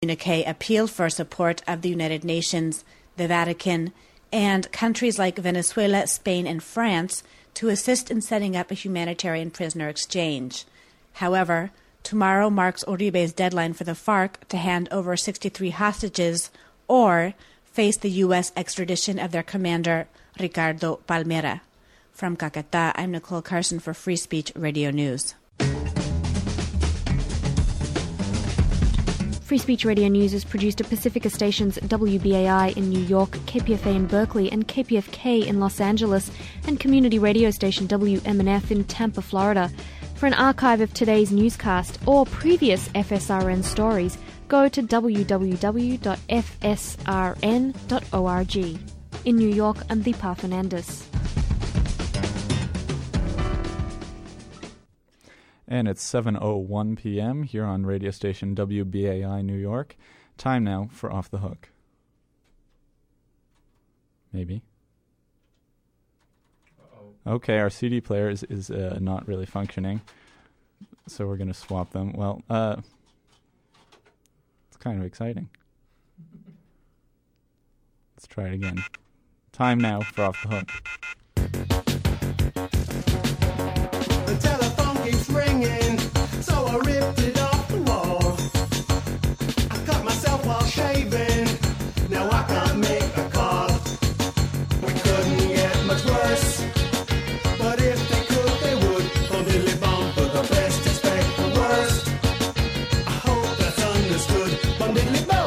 communique appealed for support of the United Nations, the Vatican, and countries like Venezuela, Spain, and France to assist in setting up a humanitarian prisoner exchange. However, tomorrow marks Uribe's deadline for the FARC to hand over 63 hostages or face the U.S. extradition of their commander, Ricardo Palmera. From Caquetá, I'm Nicole Carson for Free Speech Radio News. Free Speech Radio News is produced at Pacifica stations WBAI in New York, KPFA in Berkeley, and KPFK in Los Angeles, and community radio station WMNF in Tampa, Florida. For an archive of today's newscast or previous FSRN stories, go to www.fsrn.org. In New York, I'm Deepa Fernandez. And it's 7:01 p.m. here on radio station WBAI New York. Time now for Off the Hook. Maybe. Uh-oh. Okay, our CD player is not really functioning, so we're going to swap them. Well, it's kind of exciting. Let's try it again. Time now for Off the Hook. The telephone keeps ringing, so I ripped it off the wall. I cut myself while shaving, now I can't make a call. We couldn't get much worse, but if they could, they would. Bon diddly bum, but the best expect the worst. I hope that's understood. Bon diddly bo.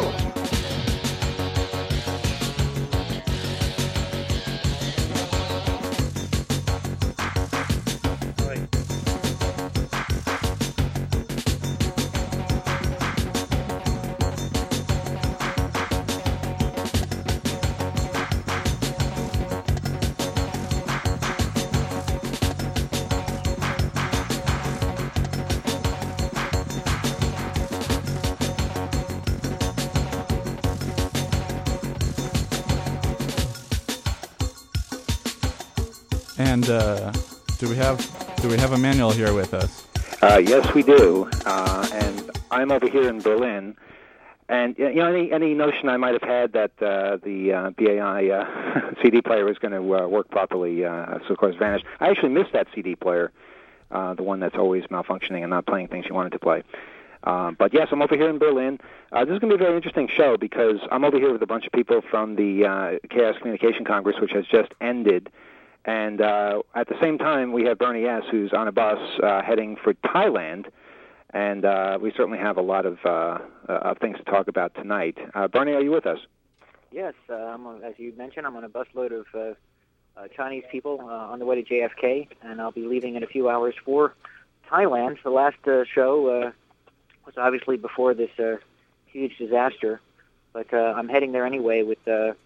And do we have a manual here with us? Yes, we do. And I'm over here in Berlin. And any notion I might have had that the BAI CD player was going to work properly, so of course vanished. I actually missed that CD player, the one that's always malfunctioning and not playing things you wanted to play. But yes, I'm over here in Berlin. This is going to be a very interesting show because I'm over here with a bunch of people from the Chaos Communication Congress, which has just ended. And at the same time, we have Bernie S., who's on a bus heading for Thailand. And we certainly have a lot of things to talk about tonight. Bernie, are you with us? Yes. As you mentioned, I'm on a busload of Chinese people on the way to JFK, and I'll be leaving in a few hours for Thailand. The last show was obviously before this huge disaster, but I'm heading there anyway with a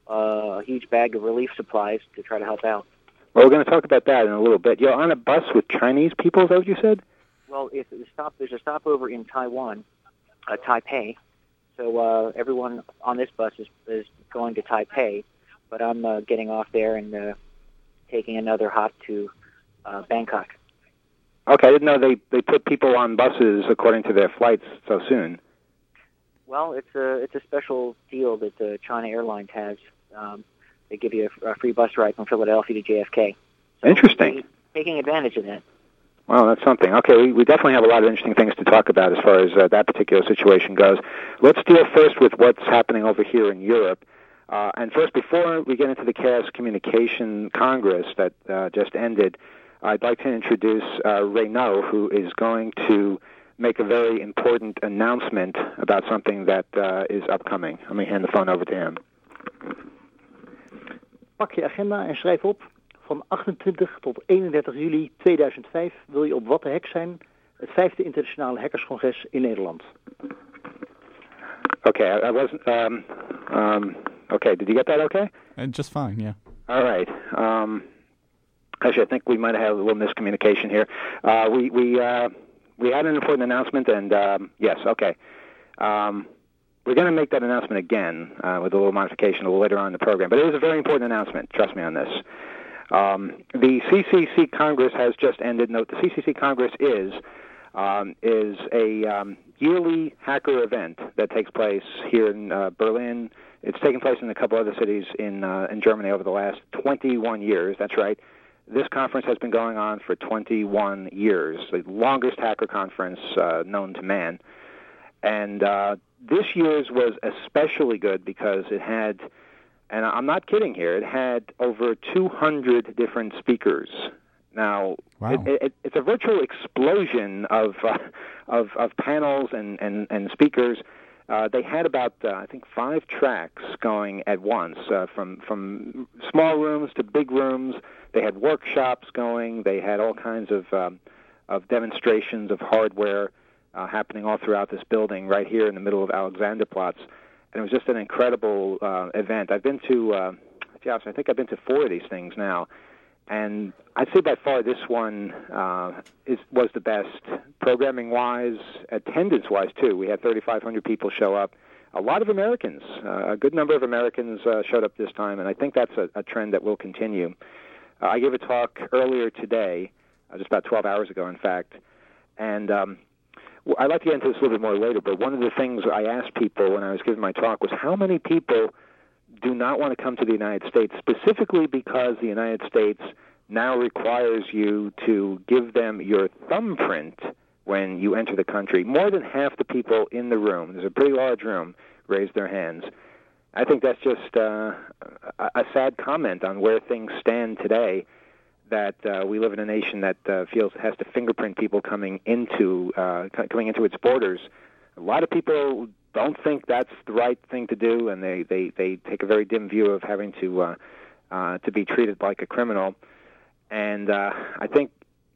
huge bag of relief supplies to try to help out. Well, we're going to talk about that in a little bit. You're on a bus with Chinese people, is that what you said? Well, there's a stopover in Taiwan, Taipei. So everyone on this bus is going to Taipei, but I'm getting off there and taking another hop to Bangkok. Okay, I didn't know they put people on buses according to their flights so soon. Well, it's a special deal that China Airlines has. They give you a free bus ride from Philadelphia to JFK. So interesting. Taking advantage of that. Well, that's something. Okay, we definitely have a lot of interesting things to talk about as far as that particular situation goes. Let's deal first with what's happening over here in Europe. And first, before we get into the Chaos Communication Congress that just ended, I'd like to introduce Renaud, who is going to make a very important announcement about something that is upcoming. Let me hand the phone over to him. Pak je agenda en schrijf op. Van 28 tot 31 juli 2005 wil je op What the Hack zijn, het 5e internationale hackerscongres in Nederland. Okay, I wasn't. Okay, did you get that? Okay. Just fine. Yeah. All right. Actually, I think we might have had a little miscommunication here. We had an important announcement, and yes, okay. We're going to make that announcement again with a little modification a little later on in the program. But it is a very important announcement. Trust me on this. The CCC Congress has just ended. Note, the CCC Congress is is a yearly hacker event that takes place here in Berlin. It's taken place in a couple other cities in Germany over the last 21 years. That's right. This conference has been going on for 21 years, the longest hacker conference known to man. And this year's was especially good because it had, and I'm not kidding here, it had over 200 different speakers. Now, wow. It's a virtual explosion of panels and speakers. They had about, I think, 5 tracks going at once, from small rooms to big rooms. They had workshops going. They had all kinds of demonstrations of hardware happening all throughout this building right here in the middle of Alexanderplatz. And it was just an incredible event. I've been to, I think I've been to 4 of these things now. And I'd say by far this one was the best, programming-wise, attendance-wise, too. We had 3,500 people show up. A lot of Americans, a good number of Americans showed up this time, and I think that's a trend that will continue. I gave a talk earlier today, just about 12 hours ago, in fact, and I'd like to get into this a little bit more later, but one of the things I asked people when I was giving my talk was how many people do not want to come to the United States, specifically because the United States now requires you to give them your thumbprint when you enter the country. More than half the people in the room, there's a pretty large room, raised their hands. I think that's just a sad comment on where things stand today, that we live in a nation that feels it has to fingerprint people coming into its borders. A lot of people don't think that's the right thing to do, and they take a very dim view of having to be treated like a criminal. And I think,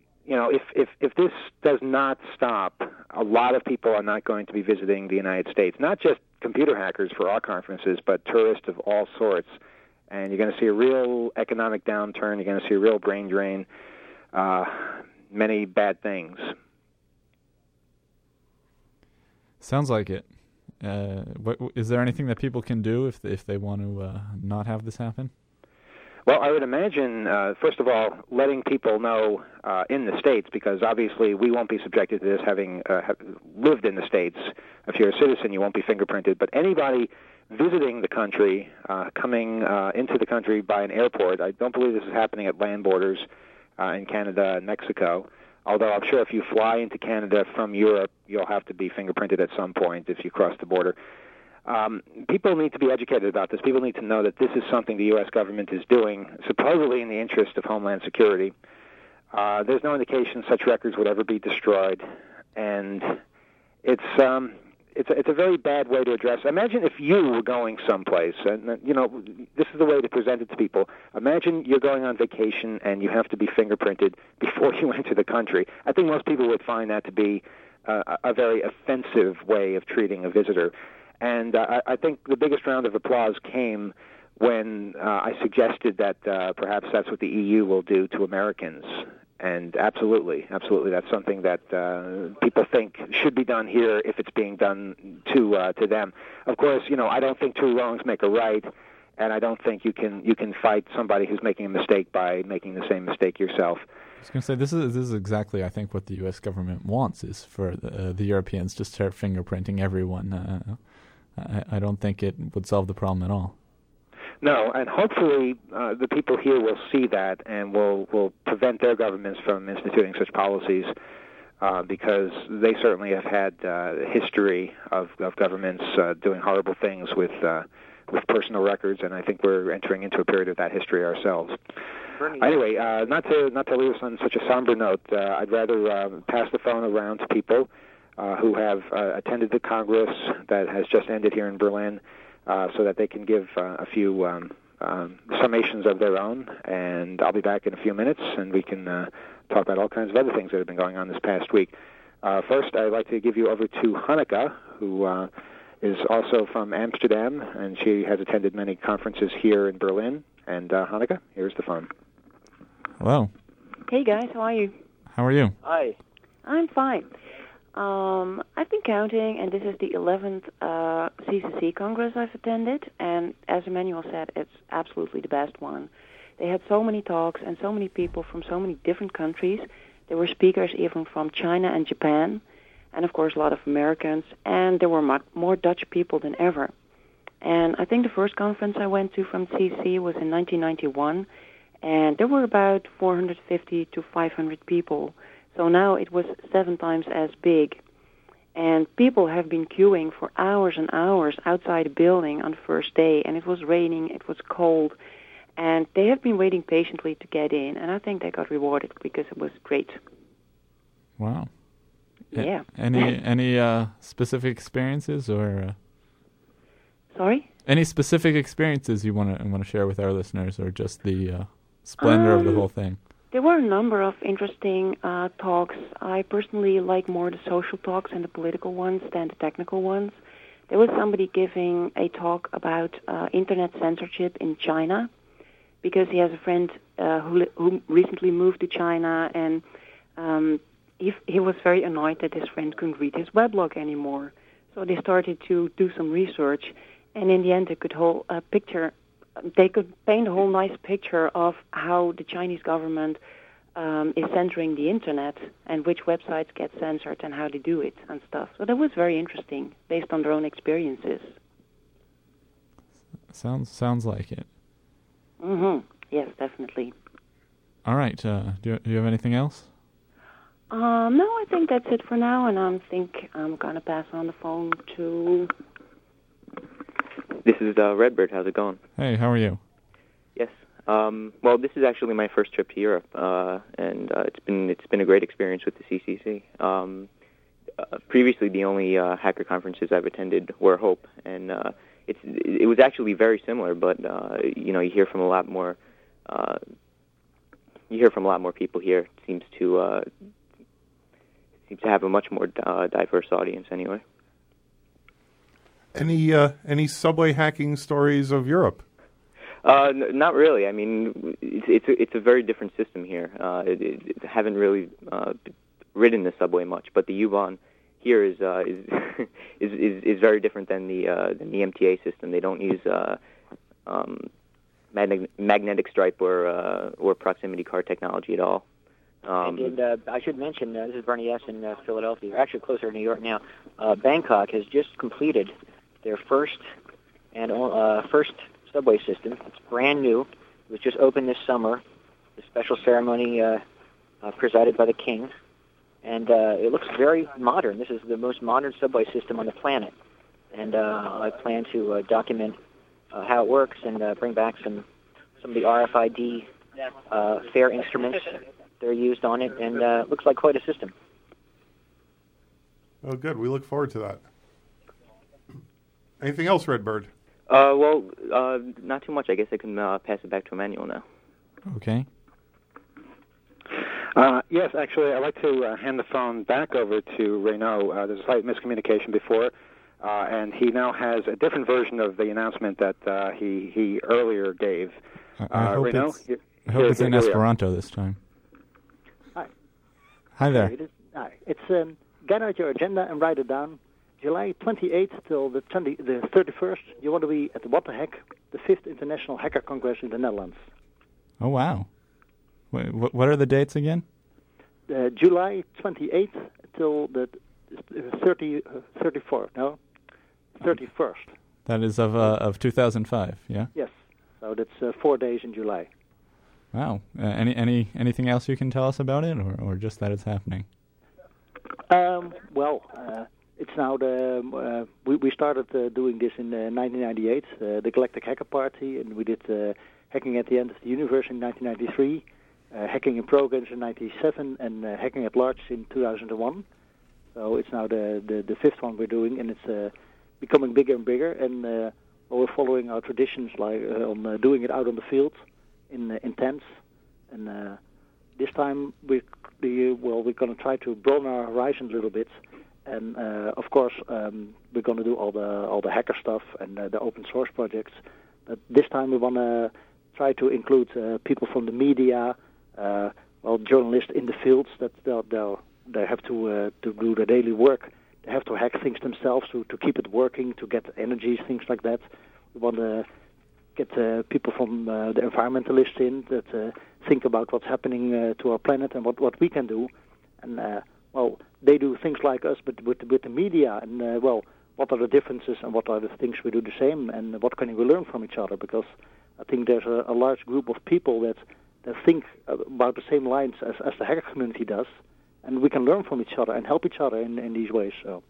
if this does not stop, a lot of people are not going to be visiting the United States. Not just computer hackers for our conferences, but tourists of all sorts. And you're going to see a real economic downturn. You're going to see a real brain drain. Many bad things. Sounds like it. Is there anything that people can do if they want to not have this happen? Well, I would imagine, first of all, letting people know in the States, because obviously we won't be subjected to this having lived in the States. If you're a citizen, you won't be fingerprinted. But anybody visiting the country, coming into the country by an airport, I don't believe this is happening at land borders in Canada and Mexico, although I'm sure if you fly into Canada from Europe, you'll have to be fingerprinted at some point if you cross the border. People need to be educated about this. People need to know that this is something the U.S. government is doing, supposedly in the interest of Homeland Security. There's no indication such records would ever be destroyed, and it's a very bad way to address. Imagine if you were going someplace, and this is the way to present it to people. Imagine you're going on vacation and you have to be fingerprinted before you enter the country. I think most people would find that to be a very offensive way of treating a visitor. And I think the biggest round of applause came when I suggested that perhaps that's what the EU will do to Americans. And absolutely, that's something that people think should be done here if it's being done to them. Of course, I don't think 2 wrongs make a right, and I don't think you can fight somebody who's making a mistake by making the same mistake yourself. I was going to say, this is exactly, I think, what the U.S. government wants, is for the Europeans to start fingerprinting everyone. I don't think it would solve the problem at all. No, and hopefully the people here will see that and will prevent their governments from instituting such policies, because they certainly have had a history of governments doing horrible things with personal records, and I think we're entering into a period of that history ourselves. Anyway, not to leave us on such a somber note, I'd rather pass the phone around to people who have attended the Congress that has just ended here in Berlin, so that they can give a few summations of their own. And I'll be back in a few minutes, and we can talk about all kinds of other things that have been going on this past week. First, I'd like to give you over to Hanneke, who is also from Amsterdam, and she has attended many conferences here in Berlin. And Hanneke, here's the phone. Hello. Hey guys, how are you? How are you? Hi. I'm fine. I've been counting, and this is the 11th CCC Congress I've attended, and as Emmanuel said, it's absolutely the best one. They had so many talks and so many people from so many different countries. There were speakers even from China and Japan, and of course a lot of Americans, and there were more Dutch people than ever. And I think the first conference I went to from CC was in 1991, and there were about 450 to 500 people. So now it was 7 times as big. And people have been queuing for hours and hours outside the building on the first day, and it was raining, it was cold, and they have been waiting patiently to get in, and I think they got rewarded because it was great. Wow. Yeah. Any specific experiences or? Sorry? Any specific experiences you want to share with our listeners, or just the splendor of the whole thing? There were a number of interesting talks. I personally like more the social talks and the political ones than the technical ones. There was somebody giving a talk about internet censorship in China, because he has a friend who recently moved to China, and he was very annoyed that his friend couldn't read his weblog anymore. So they started to do some research, and in the end they could they could paint a whole nice picture of how the Chinese government is censoring the internet and which websites get censored and how they do it and stuff. So that was very interesting, based on their own experiences. Sounds like it. Mm-hmm. Yes, definitely. All right. Do you have anything else? No, I think that's it for now, and I think I'm going to pass on the phone to... This is Redbird. How's it going? Hey, how are you? Yes. Well, this is actually my first trip to Europe, and it's been a great experience with the CCC. Previously, the only hacker conferences I've attended were HOPE, and it was actually very similar. But you hear from a lot more. You hear from a lot more people here. It seems to have a much more diverse audience, anyway. Any subway hacking stories of Europe? Not really. I mean, it's a very different system here. Haven't really ridden the subway much, but the U-Bahn here is very different than the MTA system. They don't use magnetic stripe or proximity card technology at all. I should mention, this is Bernie S. in Philadelphia. We're actually closer to New York now. Bangkok has just completed their first subway system. It's brand new. It was just opened this summer. The special ceremony presided by the king. And it looks very modern. This is the most modern subway system on the planet. And I plan to document how it works and bring back some of the RFID fare instruments that are used on it. And it looks like quite a system. Oh, good. We look forward to that. Anything else, Redbird? Well, not too much. I guess I can pass it back to Emmanuel now. Okay. Yes, actually, I'd like to hand the phone back over to Renaud. There's a slight miscommunication before, and he now has a different version of the announcement that he earlier gave. I hope Renaud, I hope it's in Esperanto this time. Hi. Hi there. It's get out your agenda and write it down. July 28th till the 31st, you want to be at the What the Heck, the 5th International Hacker Congress in the Netherlands. Oh, wow. Wait, what are the dates again? July 28th till the 31st. That is of 2005, yeah? Yes. So that's 4 days in July. Wow. Anything else you can tell us about it, or just that it's happening? It's now we started doing this in 1998, the Galactic Hacker Party, and we did Hacking at the End of the Universe in 1993, Hacking in Progress in 1997, and Hacking at Large in 2001. So it's now the fifth one we're doing, and it's becoming bigger and bigger. And we're following our traditions, like on doing it out on the field in tents. And this time we're going to try to broaden our horizon a little bit. And of course, we're going to do all the hacker stuff and the open source projects. But this time we want to try to include people from the media, journalists in the fields that they have to do their daily work. They have to hack things themselves to keep it working, to get energies, things like that. We want to get people from the environmentalists in that think about what's happening to our planet and what we can do. And, they do things like us, but with the media. And, what are the differences and what are the things we do the same? And what can we learn from each other? Because I think there's a large group of people that think about the same lines as the hacker community does. And we can learn from each other and help each other in these ways. So.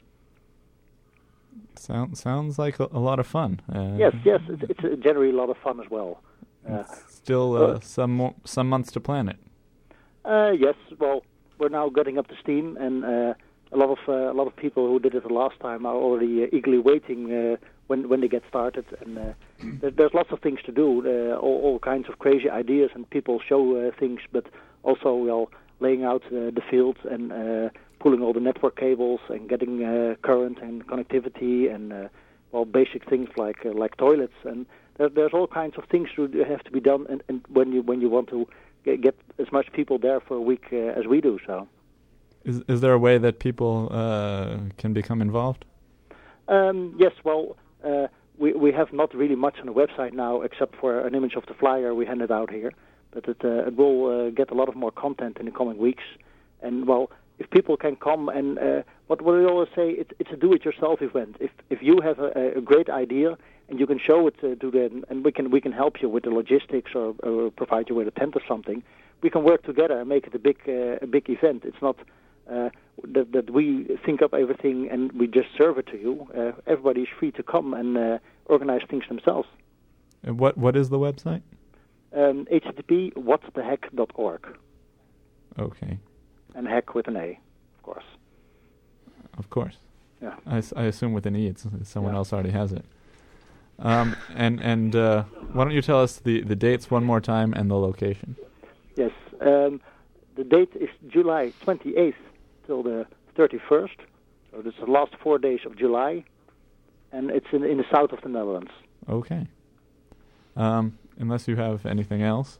Sounds like a lot of fun. Yes, it's generally a lot of fun as well. Still some months to plan it. Yes, well, we're now getting up to steam, and a lot of people who did it the last time are already eagerly waiting when they get started. And there's lots of things to do, all kinds of crazy ideas, and people show things, but also laying out the fields and pulling all the network cables and getting current and connectivity and basic things like toilets. And there's all kinds of things to have to be done. And when you want to get as much people there for a week as we do, so. Is there a way that people can become involved? Yes. Well, we have not really much on the website now, except for an image of the flyer we handed out here. But it will get a lot of more content in the coming weeks. And if people can come and what we always say, it's a do-it-yourself event. If you have a great idea and you can show it to them, and we can help you with the logistics or provide you with a tent or something, we can work together and make it a big event. It's not that we think up everything and we just serve it to you. Everybody is free to come and organize things themselves. And what is the website? http whatthehack.org. Okay. And hack with an A, of course. Of course. Yeah. I assume with an E, someone else already has it. And why don't you tell us the dates one more time and the location? Yes. The date is July 28th till the 31st. So this is the last 4 days of July. And it's in the south of the Netherlands. Okay. Unless you have anything else?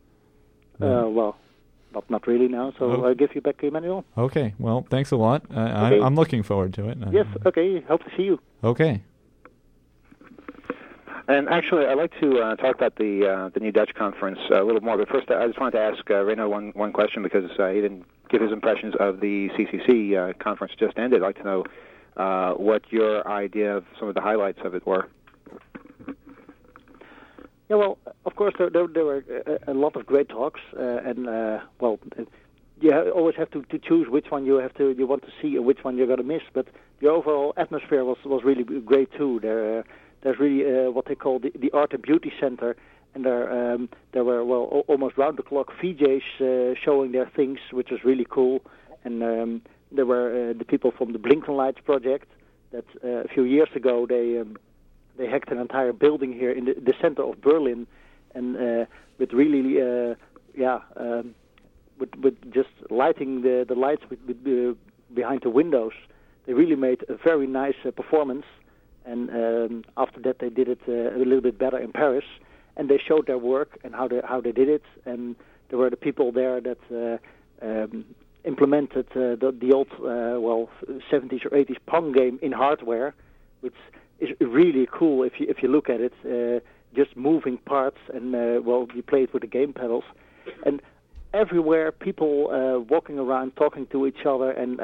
Not really now, so I'll give you back, Emmanuel. Okay, well, thanks a lot. Okay. I'm looking forward to it. Yes, okay, hope to see you. Okay. And actually, I'd like to talk about the new Dutch conference a little more, but first I just wanted to ask Reno one question, because he didn't give his impressions of the CCC conference just ended. I'd like to know what your idea of some of the highlights of it were. Yeah, well, of course, there were a lot of great talks, you always have to choose which one you want to see and which one you're going to miss. But the overall atmosphere was really great too. There's really what they call the Art and Beauty Center, and there were almost round the clock VJs showing their things, which was really cool. And there were the people from the Blinken Lights project that a few years ago they hacked an entire building here in the center of Berlin, and with really, with just lighting the lights with behind the windows, they really made a very nice performance. And after that, they did it a little bit better in Paris, and they showed their work and how they did it. And there were the people there that implemented the old 70s or 80s Pong game in hardware, which is really cool if you look at it, just moving parts, and you play it with the game pedals, and everywhere people walking around talking to each other and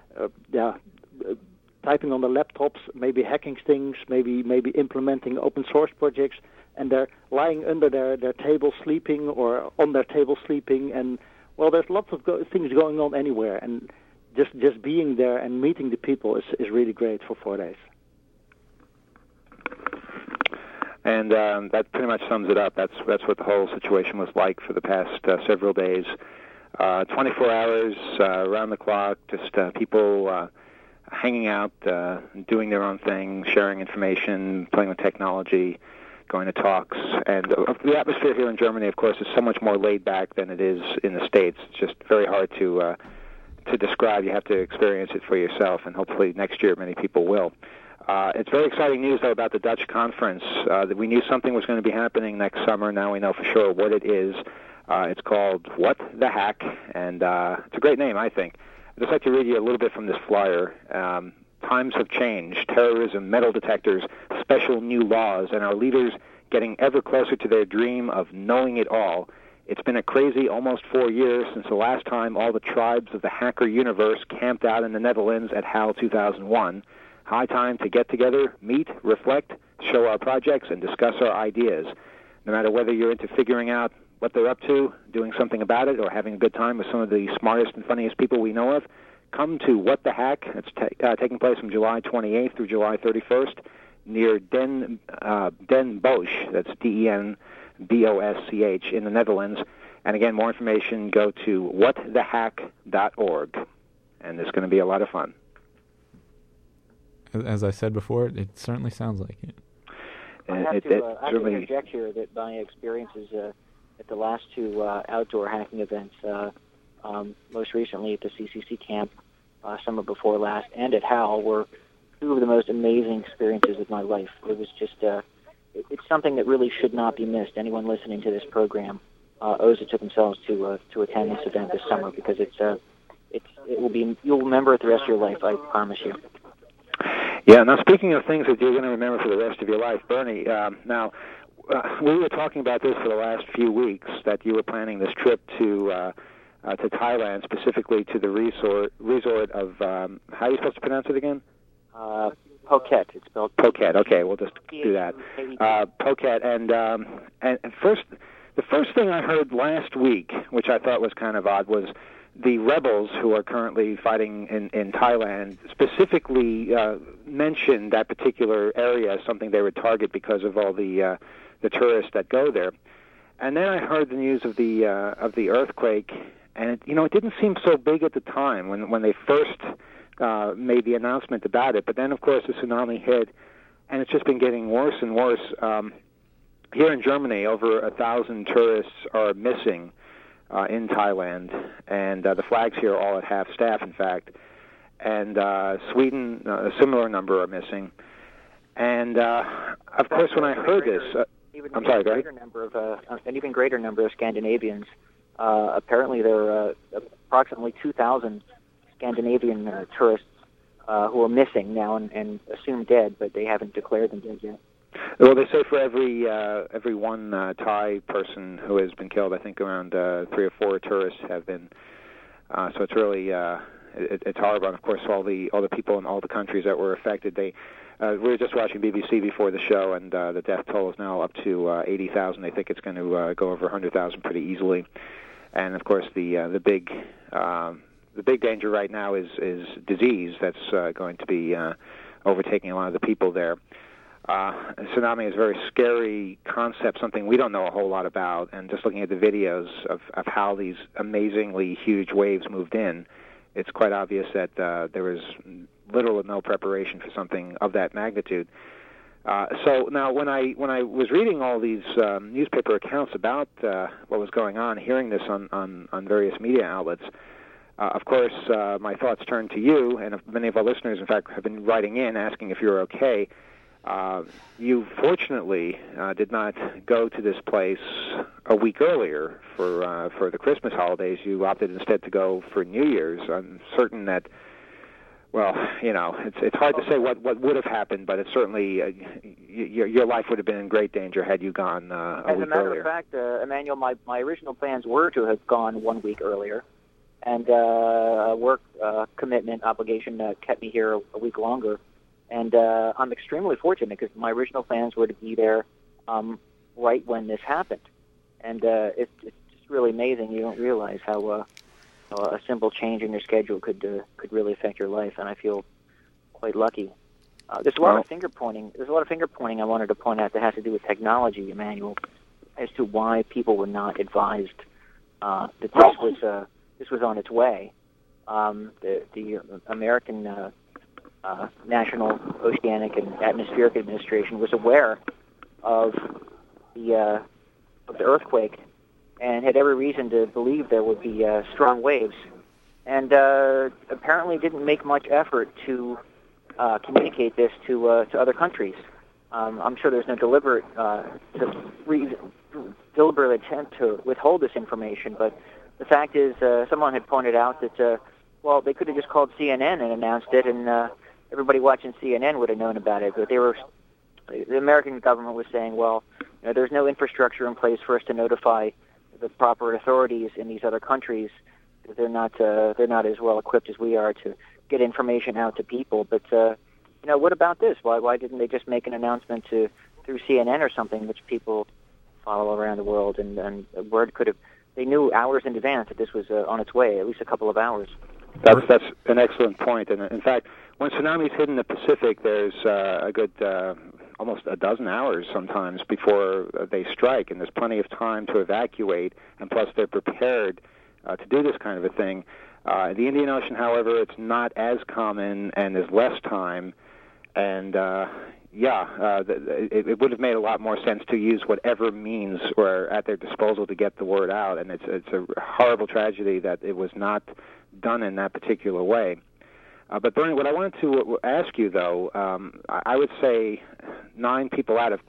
typing on the laptops, maybe hacking things, maybe implementing open source projects, and they're lying under their table sleeping or on their table sleeping, and there's lots of things going on anywhere, and just being there and meeting the people is really great for 4 days. And that pretty much sums it up. That's what the whole situation was like for the past several days. 24 hours around the clock, just people hanging out, doing their own thing, sharing information, playing with technology, going to talks. And the atmosphere here in Germany, of course, is so much more laid back than it is in the States. It's just very hard to describe. You have to experience it for yourself, and hopefully next year many people will. It's very exciting news, though, about the Dutch conference. That we knew something was going to be happening next summer. Now we know for sure what it is. It's called What the Hack, and it's a great name, I think. I'd just like to read you a little bit from this flyer. Times have changed. Terrorism, metal detectors, special new laws, and our leaders getting ever closer to their dream of knowing it all. It's been a crazy almost 4 years since the last time all the tribes of the hacker universe camped out in the Netherlands at HAL 2001. High time to get together, meet, reflect, show our projects, and discuss our ideas. No matter whether you're into figuring out what they're up to, doing something about it, or having a good time with some of the smartest and funniest people we know of, come to What the Hack. It's taking place from July 28th through July 31st near Den Bosch, that's DenBosch, in the Netherlands. And again, more information, go to whatthehack.org. And it's going to be a lot of fun. As I said before, it certainly sounds like it. I have to interject here that my experiences at the last two outdoor hacking events, most recently at the CCC camp, summer before last, and at HAL, were two of the most amazing experiences of my life. It was just, it's something that really should not be missed. Anyone listening to this program owes it to themselves to attend this event this summer, because it will be, you'll remember it the rest of your life, I promise you. Yeah, now speaking of things that you're going to remember for the rest of your life, Bernie, we were talking about this for the last few weeks, that you were planning this trip to Thailand, specifically to the resort of, how are you supposed to pronounce it again? Phuket. It's spelled Phuket. Okay, we'll just do that. Phuket, and first, the first thing I heard last week, which I thought was kind of odd, was the rebels who are currently fighting in Thailand specifically mentioned that particular area as something they would target because of all the tourists that go there. And then I heard the news of the earthquake, and it didn't seem so big at the time when they first made the announcement about it. But then, of course, the tsunami hit, and it's just been getting worse and worse. Here in Germany, over 1,000 tourists are missing in Thailand, and the flags here are all at half staff, in fact. And Sweden, a similar number are missing. And of course, when I heard this, I'm sorry, go ahead. An even greater number of Scandinavians. Apparently, there are approximately 2,000 Scandinavian tourists who are missing now and assumed dead, but they haven't declared them dead yet. Well, they say for every one Thai person who has been killed, I think around 3 or 4 tourists have been. So it's really it's horrible. And of course, all the people in all the countries that were affected. We were just watching BBC before the show, and the death toll is now up to 80,000. They think it's going to go over 100,000 pretty easily. And of course, the big danger right now is disease that's going to be overtaking a lot of the people there. Tsunami is a very scary concept, something we don't know a whole lot about, and just looking at the videos of how these amazingly huge waves moved in, it's quite obvious that there was little or no preparation for something of that magnitude. So now when I was reading all these newspaper accounts about what was going on, hearing this on various media outlets, of course, my thoughts turned to you, and many of our listeners, in fact, have been writing in asking if you're okay. You fortunately did not go to this place a week earlier for the Christmas holidays. You opted instead to go for New Year's. I'm certain that, well, it's hard to say what would have happened, but it's certainly your life would have been in great danger had you gone a week earlier. As a matter of fact, Emmanuel, my original plans were to have gone 1 week earlier, and a work commitment obligation kept me here a week longer. And I'm extremely fortunate because my original plans were to be there right when this happened. And it's just really amazing. You don't realize how a simple change in your schedule could really affect your life. And I feel quite lucky. There's a lot of finger pointing. There's a lot of finger pointing I wanted to point out that has to do with technology, Emmanuel, as to why people were not advised that this was on its way. The American National Oceanic and Atmospheric Administration was aware of the earthquake and had every reason to believe there would be strong waves, and apparently didn't make much effort to communicate this to other countries. I'm sure there's no deliberate attempt to withhold this information, but the fact is someone had pointed out that they could have just called CNN and announced it, and everybody watching CNN would have known about it. But the American government was saying, there's no infrastructure in place for us to notify the proper authorities in these other countries. They're not as well equipped as we are to get information out to people. But what about this? Why didn't they just make an announcement through CNN or something, which people follow around the world? And word could have. They knew hours in advance that this was on its way, at least a couple of hours. That's an excellent point. And in fact, when tsunamis hit in the Pacific, there's a good almost a dozen hours sometimes before they strike, and there's plenty of time to evacuate, and plus they're prepared to do this kind of a thing. In the Indian Ocean, however, it's not as common, and there's less time, and it would have made a lot more sense to use whatever means were at their disposal to get the word out, and it's a horrible tragedy that it was not done in that particular way. But Bernie, what I wanted to ask you, though, I would say 999 people out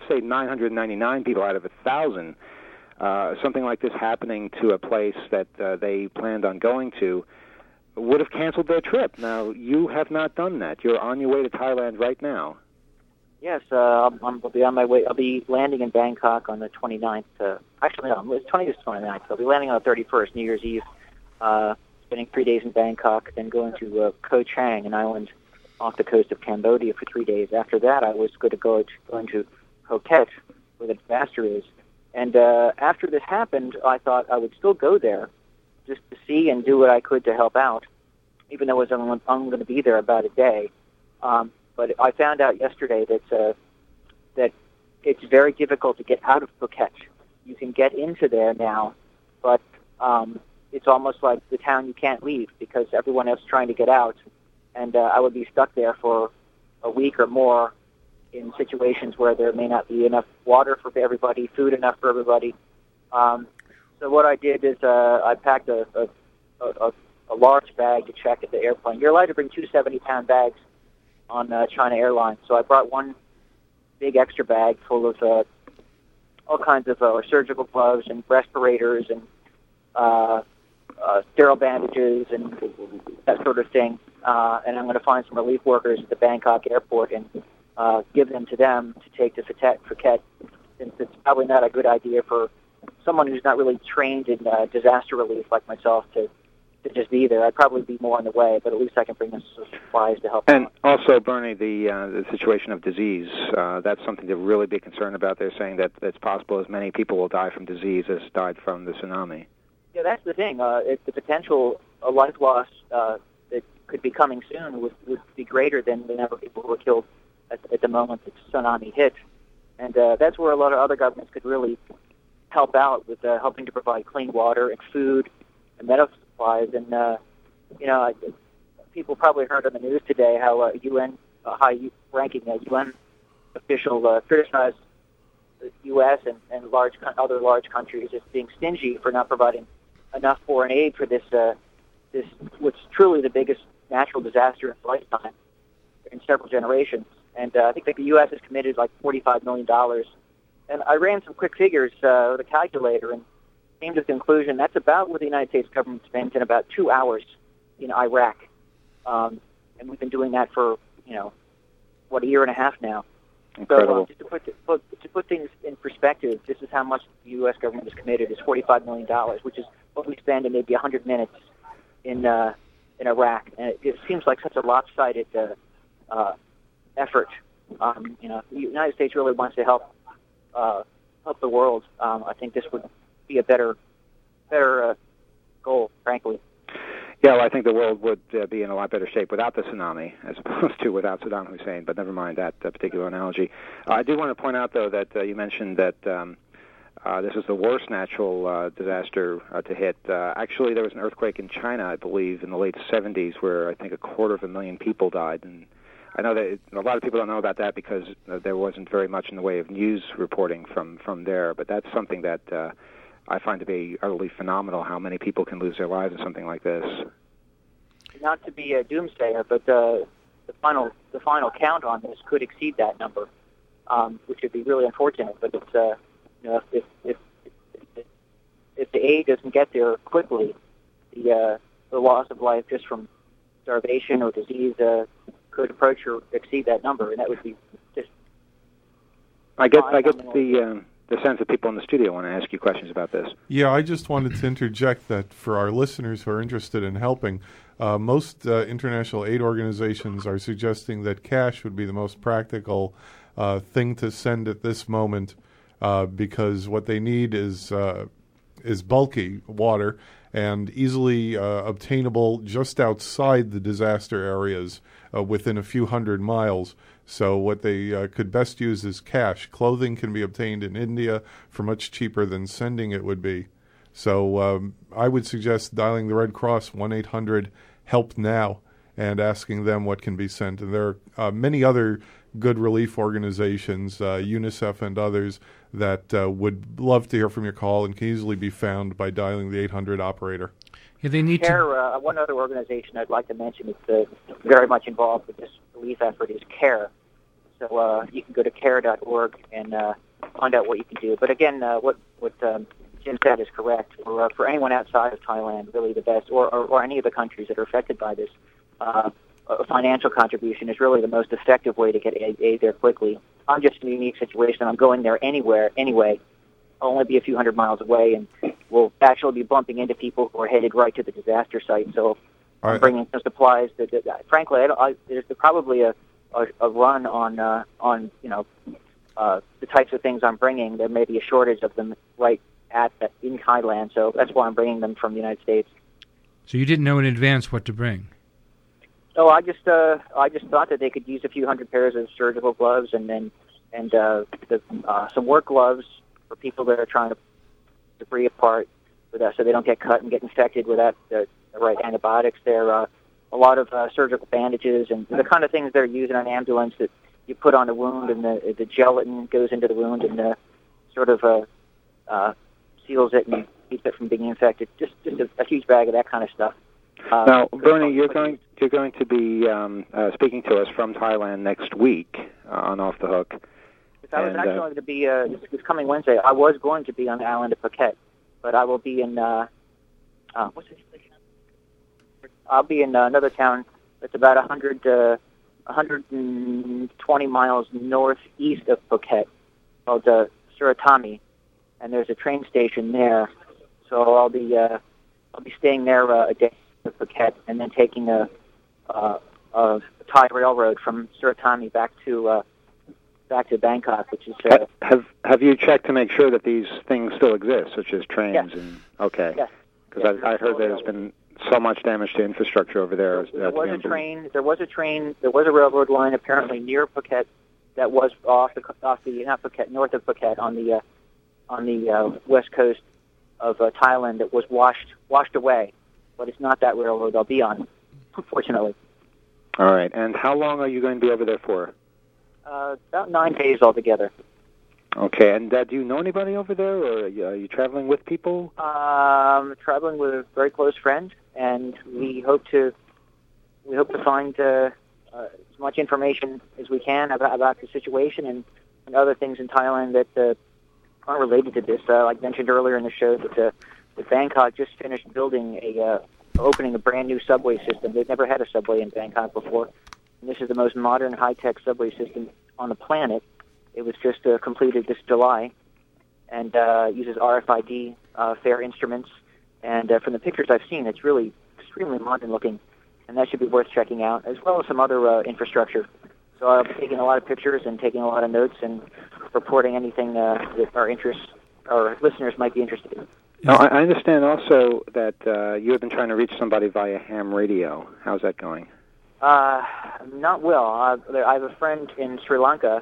of 1,000, something like this happening to a place that they planned on going to, would have canceled their trip. Now, you have not done that. You're on your way to Thailand right now. Yes, I'll be on my way. I'll be landing in Bangkok on the 29th. Actually, no, it's 20th to 29th. So I'll be landing on the 31st, New Year's Eve. Spending 3 days in Bangkok, then going to Koh Chang, an island off the coast of Cambodia, for 3 days. After that, I was going to go to Phuket, where the disaster is. And after this happened, I thought I would still go there just to see and do what I could to help out, even though I was only going to be there about a day. But I found out yesterday that it's very difficult to get out of Phuket. You can get into there now, but it's almost like the town you can't leave because everyone else is trying to get out. And I would be stuck there for a week or more in situations where there may not be enough water for everybody, food enough for everybody. So what I did is I packed a large bag to check at the airplane. You're allowed to bring 2 70-pound bags on China Airlines. So I brought one big extra bag full of all kinds of surgical gloves and respirators and sterile bandages and that sort of thing. And I'm going to find some relief workers at the Bangkok airport and give them to them to take to Phuket, since it's probably not a good idea for someone who's not really trained in disaster relief like myself to just be there. I'd probably be more on the way, but at least I can bring them some supplies to help. And also, Bernie, the situation of disease, that's something to really be concerned about. They're saying that it's possible as many people will die from disease as died from the tsunami. Yeah, that's the thing. The potential life loss that could be coming soon would be greater than the number of people who were killed at the moment the tsunami hit. And that's where a lot of other governments could really help out with helping to provide clean water and food and medical supplies. And, people probably heard on the news today how a high-ranking UN official criticized the U.S. and other large countries as being stingy for not providing enough foreign aid for this what's truly the biggest natural disaster in its lifetime in several generations. And I think that the U.S. has committed like $45 million. And I ran some quick figures with a calculator and came to the conclusion that's about what the United States government spends in about 2 hours in Iraq. And we've been doing that for, a year and a half now. Incredible. So to put things in perspective, this is how much the U.S. government is committed, is $45 million, which is what we spend in maybe 100 minutes in Iraq. And it seems like such a lopsided effort. The United States really wants to help the world. I think this would be a better goal, frankly. Yeah, well, I think the world would be in a lot better shape without the tsunami as opposed to without Saddam Hussein, but never mind that particular analogy. I do want to point out, though, that you mentioned that this is the worst natural disaster to hit. Actually, there was an earthquake in China, I believe, in the late 70s where I think 250,000 people died. And I know that a lot of people don't know about that because there wasn't very much in the way of news reporting from there, but that's something that I find to be utterly phenomenal, how many people can lose their lives in something like this. Not to be a doomsayer, but the final count on this could exceed that number, which would be really unfortunate. But it's if the aid doesn't get there quickly, the loss of life just from starvation or disease could approach or exceed that number, and that would be just I get the sense that people in the studio want to ask you questions about this. Yeah, I just wanted to interject that for our listeners who are interested in helping, most international aid organizations are suggesting that cash would be the most practical thing to send at this moment, because what they need is bulky water and easily obtainable just outside the disaster areas within a few hundred miles. So what they could best use is cash. Clothing can be obtained in India for much cheaper than sending it would be. So I would suggest dialing the Red Cross 1-800-HELP-NOW and asking them what can be sent. And there are many other good relief organizations, UNICEF and others, that would love to hear from your call and can easily be found by dialing the 800 operator. Yeah, they need CARE, one other organization I'd like to mention is very much involved with this relief effort is CARE. So you can go to care.org and find out what you can do. But again, what Jim said is correct. For anyone outside of Thailand, really the best, or any of the countries that are affected by this, a financial contribution is really the most effective way to get aid there quickly. I'm just in a unique situation. I'm going there anyway. I'll only be a few hundred miles away, and we'll actually be bumping into people who are headed right to the disaster site. So I'm bringing some supplies. Frankly, there's probably a run on the types of things I'm bringing. There may be a shortage of them right in Thailand, so that's why I'm bringing them from the United States. So you didn't know in advance what to bring? No, I just thought that they could use a few hundred pairs of surgical gloves and some work gloves for people that are trying to debris apart with that, so they don't get cut and get infected without the right antibiotics. There are a lot of surgical bandages and the kind of things they're using on an ambulance that you put on the wound, and the gelatin goes into the wound and sort of seals it and keeps it from being infected. Just a huge bag of that kind of stuff. Now, Bernie, you're going to be speaking to us from Thailand next week on Off the Hook. I was actually going to be this coming Wednesday. I was going to be on the island of Phuket, but I will be in what's this place? I'll be in another town that's about 120 miles northeast of Phuket, called Suratami, and there's a train station there. So I'll be staying there a day in Phuket, and then taking a Thai railroad from Suratami back to Bangkok, which is. Have you checked to make sure that these things still exist, such as trains? Yes. And okay. Yes. Because I heard there's been so much damage to infrastructure over there. There was a train. There was a railroad line apparently near Phuket that was off the not Phuket, north of Phuket on the west coast of Thailand that was washed away. But it's not that railroad I'll be on, unfortunately. All right. And how long are you going to be over there for? About 9 days altogether. Okay. And do you know anybody over there, or are you traveling with people? Traveling with a very close friend, and we hope to find as much information as we can about the situation and other things in Thailand that aren't related to this. Like I mentioned earlier in the show, that Bangkok just finished opening a brand new subway system. They've never had a subway in Bangkok before. And this is the most modern, high-tech subway system on the planet. It was just completed this July, and uses RFID fare instruments. And from the pictures I've seen, it's really extremely modern-looking, and that should be worth checking out, as well as some other infrastructure. So I'll be taking a lot of pictures and taking a lot of notes and reporting anything that our listeners might be interested in. Now, I understand also that you have been trying to reach somebody via ham radio. How's that going? Not well. I have a friend in Sri Lanka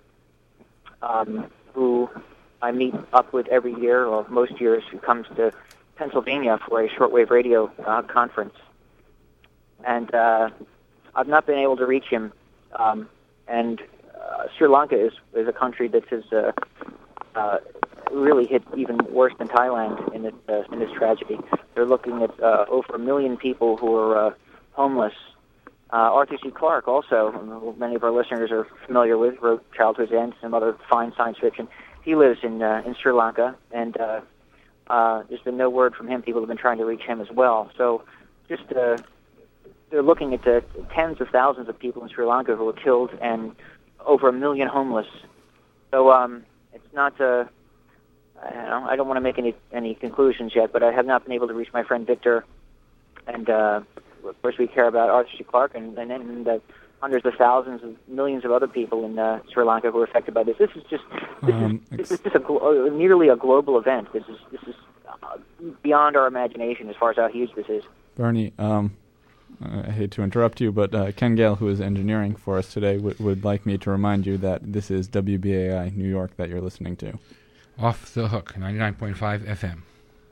who I meet up with every year, or most years, who comes to Pennsylvania for a shortwave radio conference. And I've not been able to reach him. And Sri Lanka is a country that has really hit even worse than Thailand in this tragedy. They're looking at over 1 million people who are homeless. Arthur C. Clarke, also, many of our listeners are familiar with, wrote Childhood's End, some other fine science fiction. He lives in Sri Lanka, and there's been no word from him. People have been trying to reach him as well. So just they're looking at tens of thousands of people in Sri Lanka who were killed, and over 1 million homeless. So it's not. I don't want to make any conclusions yet, but I have not been able to reach my friend Victor, and of course we care about Arthur C. Clarke and the hundreds of thousands of millions of other people in Sri Lanka who are affected by this. This is just nearly a global event. This is beyond our imagination as far as how huge this is. Bernie, I hate to interrupt you, but Ken Gale, who is engineering for us today, would like me to remind you that this is WBAI New York that you're listening to. Off the Hook, 99.5 FM.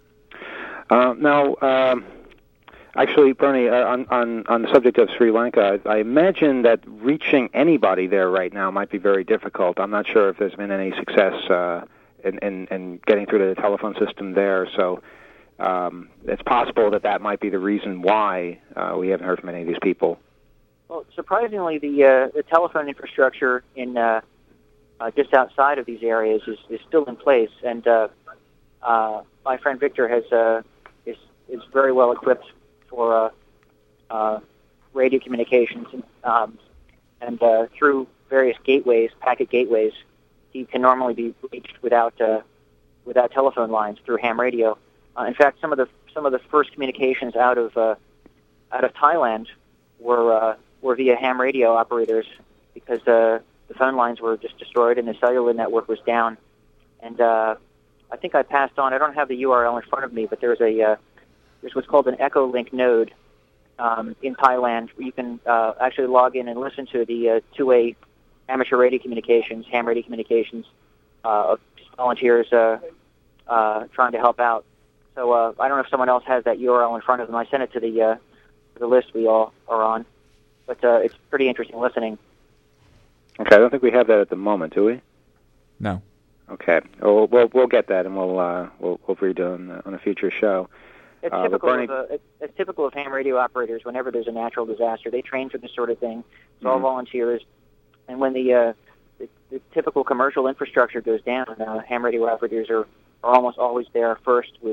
Now, actually, Bernie, on the subject of Sri Lanka, I imagine that reaching anybody there right now might be very difficult. I'm not sure if there's been any success in getting through to the telephone system there, so it's possible that might be the reason why we haven't heard from any of these people. Well, surprisingly, the telephone infrastructure in just outside of these areas is still in place, and my friend Victor is very well equipped for radio communications, and through various gateways, packet gateways, he can normally be reached without telephone lines through ham radio. In fact, some of the first communications out of Thailand were via ham radio operators because the phone lines were just destroyed and the cellular network was down. And I think I passed on. I don't have the URL in front of me, but there's what's called an Echolink node in Thailand where you can actually log in and listen to the two-way amateur radio communications, ham radio communications of volunteers trying to help out. So I don't know if someone else has that URL in front of them. I sent it to the list we all are on, but it's pretty interesting listening. Okay, I don't think we have that at the moment, do we? No. Okay. Well, we'll get that, and we'll read it on a future show. It's typical of ham radio operators. Whenever there's a natural disaster, they train for this sort of thing. It's all volunteers, and when the typical commercial infrastructure goes down, ham radio operators are almost always there first with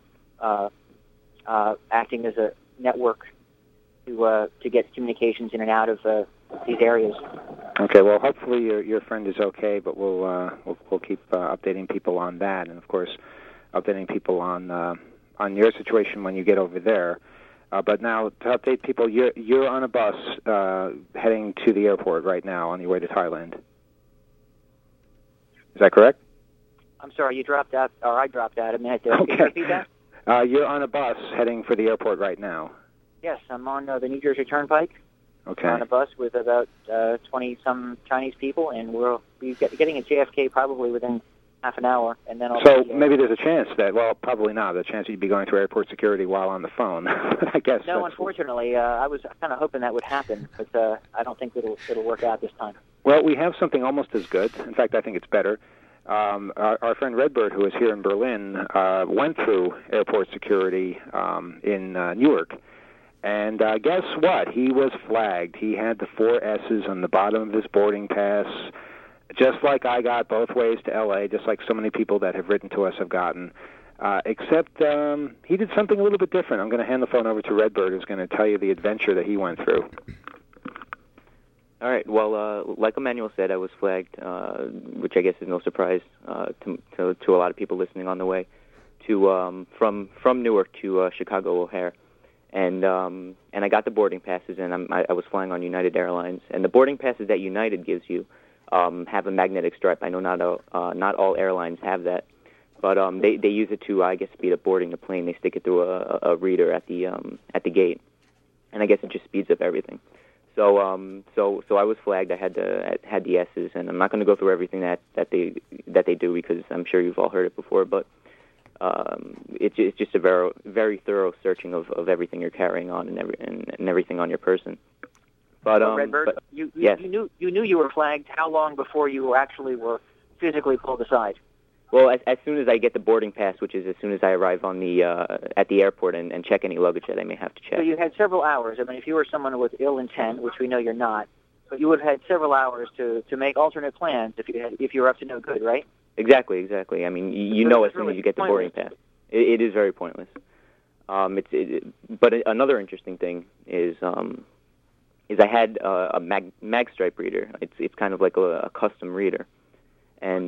acting as a network to get communications in and out of these areas. Okay, well, hopefully your friend is okay, but we'll keep updating people on that, and of course, updating people on your situation when you get over there. But now, to update people, you're on a bus heading to the airport right now on your way to Thailand. Is that correct? I'm sorry, you dropped out, or I dropped out a minute there. Okay. Can you repeat that? You're on a bus heading for the airport right now. Yes, I'm on the New Jersey Turnpike. Okay. On a bus with about 20-some Chinese people, and we'll be getting at JFK probably within half an hour, and then maybe there's a chance that, well, probably not, the chance you'd be going through airport security while on the phone. I guess. No, unfortunately, I was kind of hoping that would happen, but I don't think it'll work out this time. Well, we have something almost as good. In fact, I think it's better. Our friend Redbird, who is here in Berlin, went through airport security in Newark. And guess what? He was flagged. He had the 4 S's on the bottom of his boarding pass, just like I got both ways to L.A., just like so many people that have written to us have gotten. Except he did something a little bit different. I'm going to hand the phone over to Redbird, who's going to tell you the adventure that he went through. All right. Well, like Emmanuel said, I was flagged, which I guess is no surprise to a lot of people listening on the way to from Newark to Chicago O'Hare, and I got the boarding passes, and I was flying on United Airlines, and the boarding passes that United gives you have a magnetic stripe. I know not all airlines have that, but they use it to, I guess, speed up boarding the plane. They stick it through a reader at the gate, and I guess it just speeds up everything. So I was flagged. I had the S's, and I'm not going to go through everything that they do because I'm sure you've all heard it before. But it's just a very very thorough searching of everything you're carrying on and everything on your person. But Redbird, yes. you knew you were flagged. How long before you actually were physically pulled aside? Well, as soon as I get the boarding pass, which is as soon as I arrive on at the airport and check any luggage that I may have to check. So you had several hours. I mean, if you were someone with ill intent, which we know you're not, but you would have had several hours to make alternate plans if you were up to no good, right? Exactly. I mean, you know as soon as you get the boarding pass. It is very pointless. But another interesting thing is I had a mag stripe reader. It's kind of like a custom reader. and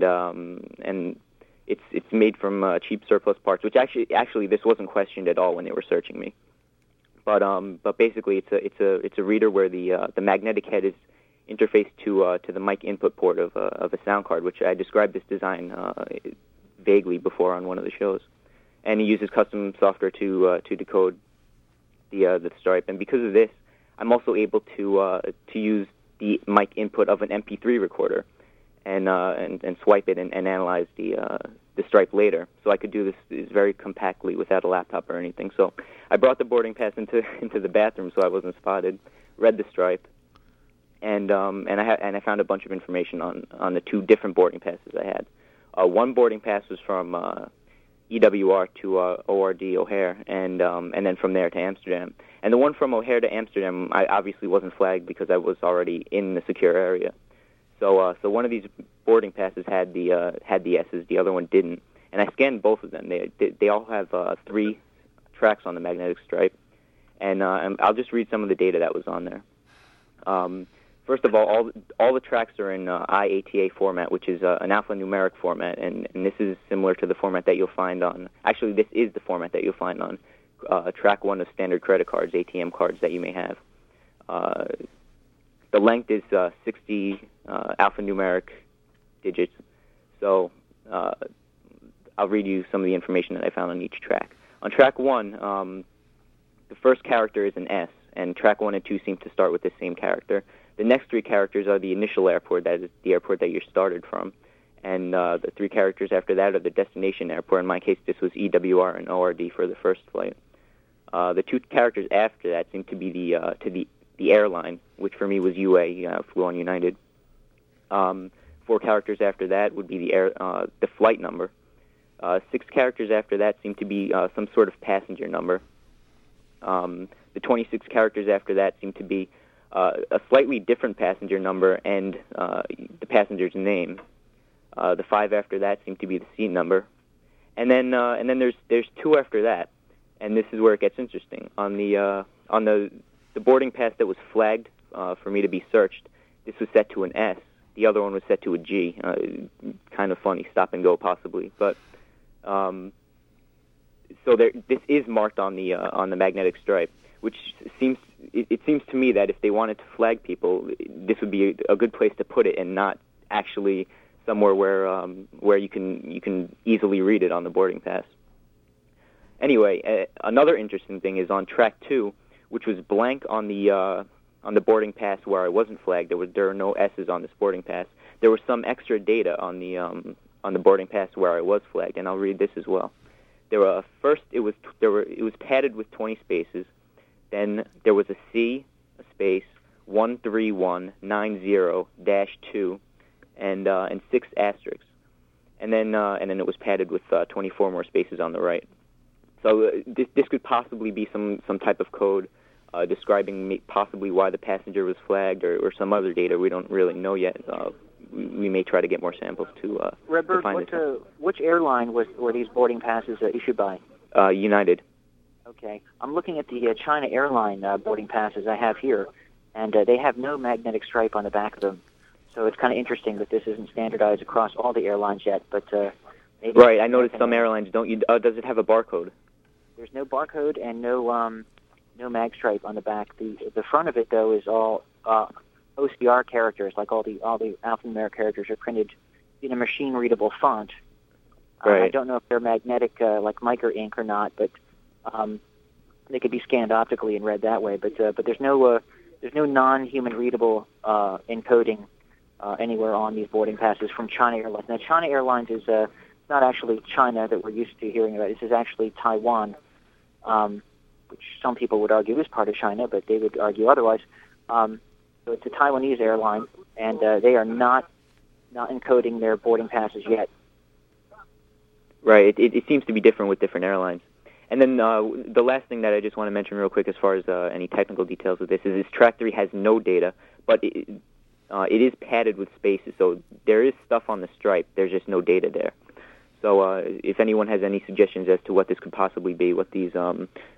it's made from cheap surplus parts. Which actually this wasn't questioned at all when they were searching me. But basically it's a reader where the magnetic head is interfaced to the mic input port of a sound card, which I described this design vaguely before on one of the shows. And he uses custom software to decode the stripe. And because of this, I'm also able to use the mic input of an MP3 recorder and swipe it and analyze the stripe later. So I could do this very compactly without a laptop or anything. So I brought the boarding pass into the bathroom so I wasn't spotted, read the stripe, and I found a bunch of information on the two different boarding passes I had. One boarding pass was from EWR to ORD O'Hare, and then from there to Amsterdam. And the one from O'Hare to Amsterdam, I obviously wasn't flagged because I was already in the secure area. So one of these boarding passes had the S's, the other one didn't. And I scanned both of them. They all have 3 tracks on the magnetic stripe, and I'll just read some of the data that was on there. First of all the tracks are in IATA format, which is an alphanumeric format, and this is similar to the format that you'll find on. Actually, this is the format that you'll find on track 1 of standard credit cards, ATM cards that you may have. The length is 60 alphanumeric digits. So I'll read you some of the information that I found on each track. On track 1, the first character is an S, and track 1 and 2 seem to start with the same character. The next 3 characters are the initial airport, that is the airport that you're started from. And the 3 characters after that are the destination airport. In my case, this was EWR and ORD for the first flight. The 2 characters after that seem to be the airline, which for me was UA, flew on United. 4 characters after that would be the flight number. 6 characters after that seem to be some sort of passenger number. The 26 characters after that seem to be a slightly different passenger number and the passenger's name. The 5 after that seem to be the seat number, and then there's 2 after that, and this is where it gets interesting. On the boarding pass that was flagged for me to be searched, this was set to an S. The other one was set to a G. Kind of funny, stop and go possibly, but so this is marked on the magnetic stripe, which seems to me that if they wanted to flag people, this would be a good place to put it, and not actually somewhere where you can easily read it on the boarding pass. Anyway, another interesting thing is on track 2, which was blank on the boarding pass where I wasn't flagged. There are no S's on this boarding pass. There was some extra data on the boarding pass where I was flagged, and I'll read this as well. It was padded with 20 spaces. Then there was a C, a space, 13190-2, and 6 asterisks, and then it was padded with 24 more spaces on the right. So this could possibly be some type of code describing possibly why the passenger was flagged, or some other data we don't really know yet. We may try to get more samples to Redbird, find it. Which airline were these boarding passes issued by? United. Okay. I'm looking at the China Airline boarding passes I have here, and they have no magnetic stripe on the back of them. So it's kind of interesting that this isn't standardized across all the airlines yet. But maybe right, I noticed some airlines don't. Does it have a barcode? There's no barcode and no mag stripe on the back. The front of it though is all OCR characters, like all the alphanumeric characters are printed in a machine readable font. Right. I don't know if they're magnetic like micro ink or not, but they could be scanned optically and read that way. But there's no non-human readable encoding anywhere on these boarding passes from China Airlines. Now, China Airlines is not actually China that we're used to hearing about. This is actually Taiwan, which some people would argue is part of China, but they would argue otherwise. So it's a Taiwanese airline, and they are not encoding their boarding passes yet. Right. It seems to be different with different airlines. And then the last thing that I just want to mention real quick as far as any technical details of this is Track 3 has no data, but it is padded with spaces, so there is stuff on the stripe. There's just no data there. So if anyone has any suggestions as to what this could possibly be, what these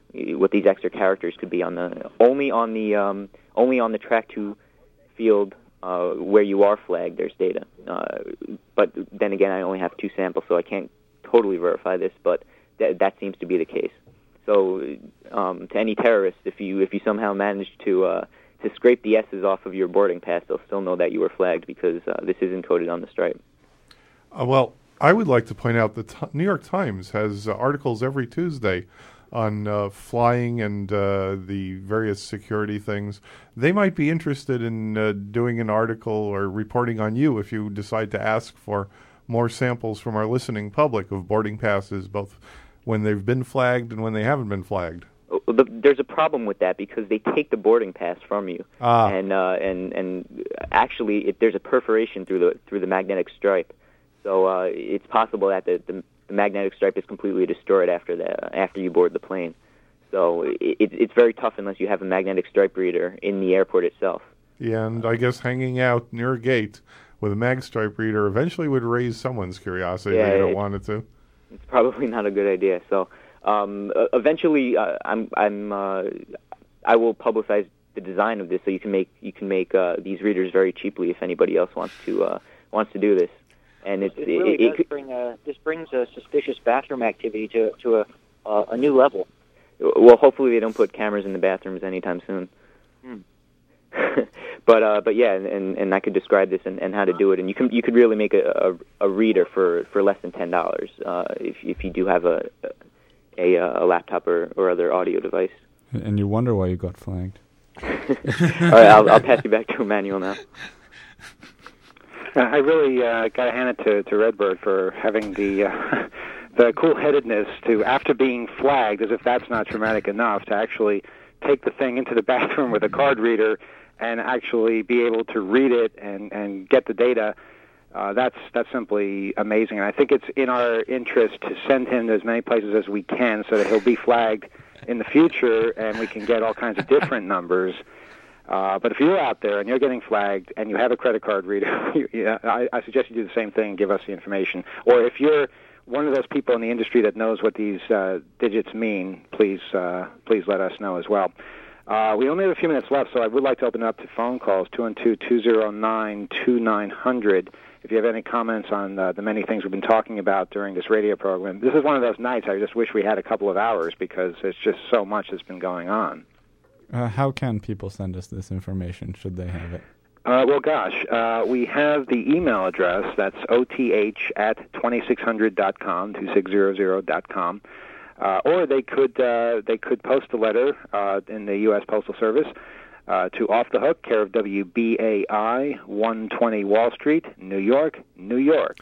extra characters could be only on the Track 2 field where you are flagged, there's data. But then again, I only have 2 samples, so I can't totally verify this, but that seems to be the case. So to any terrorist, if you somehow manage to scrape the S's off of your boarding pass, they'll still know that you were flagged because this is encoded on the stripe. Well, I would like to point out that New York Times has articles every Tuesday on flying and the various security things. They might be interested in doing an article or reporting on you if you decide to ask for more samples from our listening public of boarding passes, both when they've been flagged and when they haven't been flagged. There's a problem with that because they take the boarding pass from you, and actually there's a perforation through the magnetic stripe, so it's possible that the magnetic stripe is completely destroyed after you board the plane. So it's very tough unless you have a magnetic stripe reader in the airport itself. Yeah, and I guess hanging out near a gate with a mag stripe reader eventually would raise someone's curiosity if they don't want it to. It's probably not a good idea. So eventually, I will publicize the design of this so you can make these readers very cheaply if anybody else wants to do this. And this brings suspicious bathroom activity to a new level. Well, hopefully they don't put cameras in the bathrooms anytime soon. But yeah, and I could describe this and how to do it, and you could really make a reader for less than $10 if you do have a laptop or other audio device. And you wonder why you got flagged. All right, I'll pass you back to Emmanuel now. I really got to hand it to Redbird for having the cool-headedness to, after being flagged, as if that's not traumatic enough, to actually take the thing into the bathroom with a card reader and actually be able to read it and get the data. That's simply amazing. And I think it's in our interest to send him to as many places as we can so that he'll be flagged in the future and we can get all kinds of different numbers. But if you're out there and you're getting flagged and you have a credit card reader, I suggest you do the same thing and give us the information. Or if you're one of those people in the industry that knows what these digits mean, please let us know as well. We only have a few minutes left, so I would like to open up to phone calls, 212-209-2900. If you have any comments on the many things we've been talking about during this radio program. This is one of those nights I just wish we had a couple of hours because there's just so much that's been going on. How can people send us this information, should they have it? Well, gosh, we have the email address. That's oth@2600.com, 2600.com. Or they could post a letter in the U.S. Postal Service to Off the Hook, care of WBAI, 120 Wall Street, New York, New York.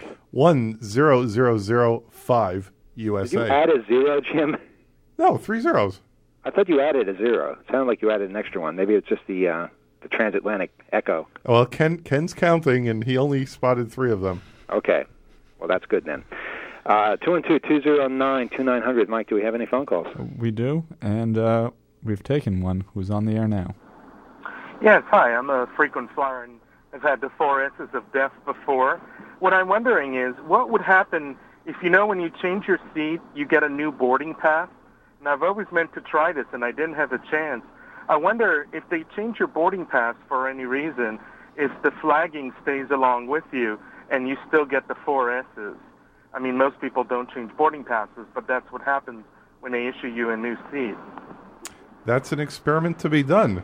10005 USA. Did you add a zero, Jim? No, 3 zeros. I thought you added a zero. It sounded like you added an extra one. Maybe it's just the transatlantic echo. Well, Ken's counting, and he only spotted 3 of them. Okay. Well, that's good then. 212-209-2900. Mike, do we have any phone calls? We do, and we've taken one who's on the air now. Yes, hi. I'm a frequent flyer and have had the 4 S's of death before. What I'm wondering is, what would happen if, when you change your seat, you get a new boarding pass? And I've always meant to try this, and I didn't have a chance. I wonder if they change your boarding pass for any reason, if the flagging stays along with you and you still get the 4 S's. I mean, most people don't change boarding passes, but that's what happens when they issue you a new seat. That's an experiment to be done.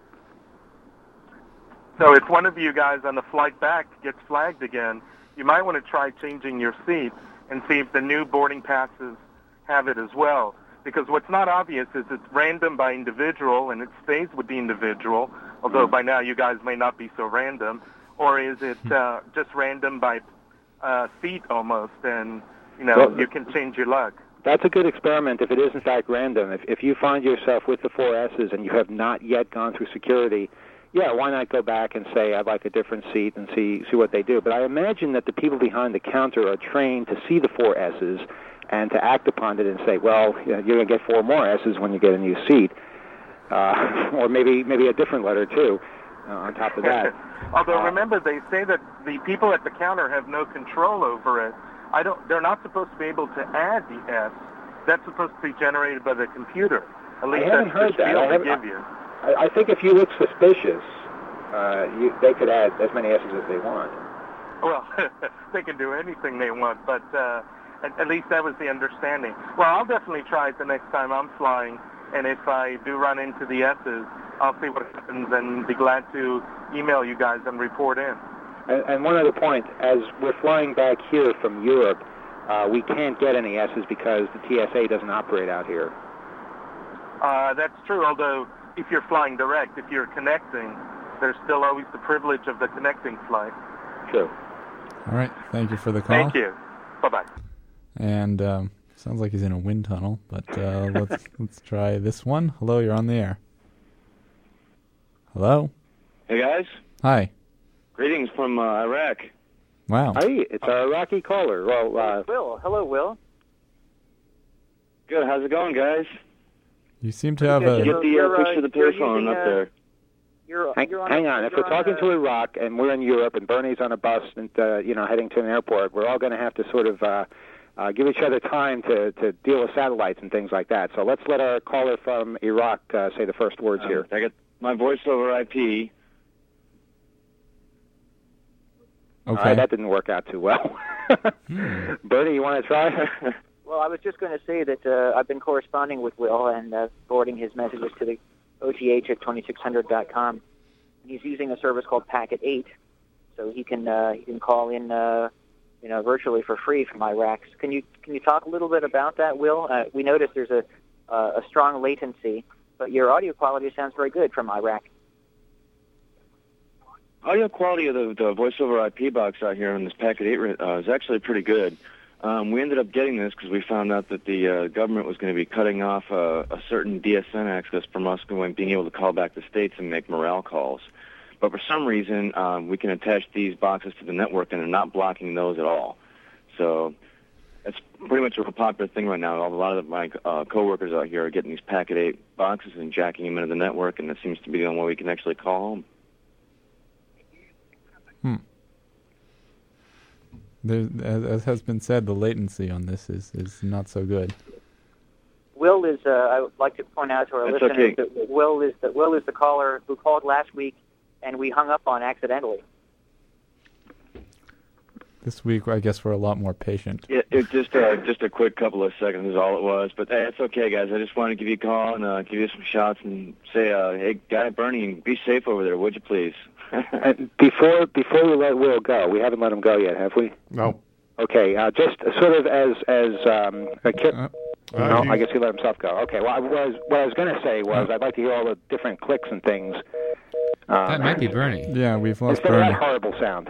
So if one of you guys on the flight back gets flagged again, you might want to try changing your seat and see if the new boarding passes have it as well. Because what's not obvious is it's random by individual and it stays with the individual, although by now you guys may not be so random, or is it just random by seat almost, and you can change your luck. That's a good experiment if it is in fact random. If you find yourself with the 4 S's and you have not yet gone through security, yeah, why not go back and say, I'd like a different seat and see what they do. But I imagine that the people behind the counter are trained to see the 4 S's and to act upon it and say, well, you're going to get 4 more S's when you get a new seat. Or maybe a different letter, too, on top of that. Although, remember, they say that the people at the counter have no control over it. They're not supposed to be able to add the S. That's supposed to be generated by the computer. At least I haven't heard that. They give you. I think if you look suspicious, they could add as many S's as they want. Well, they can do anything they want, but at least that was the understanding. Well, I'll definitely try it the next time I'm flying, and if I do run into the S's, I'll see what happens and be glad to email you guys and report in. And one other point, as we're flying back here from Europe, we can't get any S's because the TSA doesn't operate out here. That's true, although if you're flying direct, if you're connecting, there's still always the privilege of the connecting flight. True. All right. Thank you for the call. Thank you. Bye-bye. And sounds like he's in a wind tunnel, but let's try this one. Hello, you're on the air. Hello? Hey, guys. Hi. Greetings from Iraq. Wow. Hey, it's our Iraqi caller. Well, Will. Hello, Will. Good. How's it going, guys? You seem to have Get the picture of the payphone up there. Hang on. If we're talking to Iraq and we're in Europe and Bernie's on a bus and heading to an airport, we're all going to have to sort of give each other time to deal with satellites and things like that. So let's let our caller from Iraq say the first words here. I got my voice over IP. Okay. That didn't work out too well. Bernie, you want to try? Well, I was just going to say that I've been corresponding with Will and forwarding his messages to the OTH at 2600.com. He's using a service called Packet 8, so he can call in virtually for free from Iraq. Can you talk a little bit about that, Will? We noticed there's a strong latency, but your audio quality sounds very good from Iraq. Audio quality of the voice over IP box out here on this Packet 8 is actually pretty good. We ended up getting this because we found out that the government was going to be cutting off a certain DSN access from us being able to call back the States and make morale calls. But for some reason, we can attach these boxes to the network, and they're not blocking those at all. So it's pretty much a popular thing right now. A lot of my coworkers out here are getting these Packet 8 boxes and jacking them into the network, and it seems to be the only way we can actually call home. As has been said, the latency on this is not so good. Will is. I would like to point out to our listeners that Will is the caller who called last week, and we hung up on accidentally. This week, I guess we're a lot more patient. Yeah, it's just a quick couple of seconds is all it was. But hey, it's okay, guys. I just wanted to give you a call and give you some shots and say, hey, Guy Bernie, be safe over there, would you please? And before we let Will go, we haven't let him go yet, have we? No. Okay, just sort of as a kid. No, I guess he let himself go. Okay, well, what I was going to say was I'd like to hear all the different clicks and things. That might be Bernie. Yeah, we've lost instead Bernie. Of that horrible sound.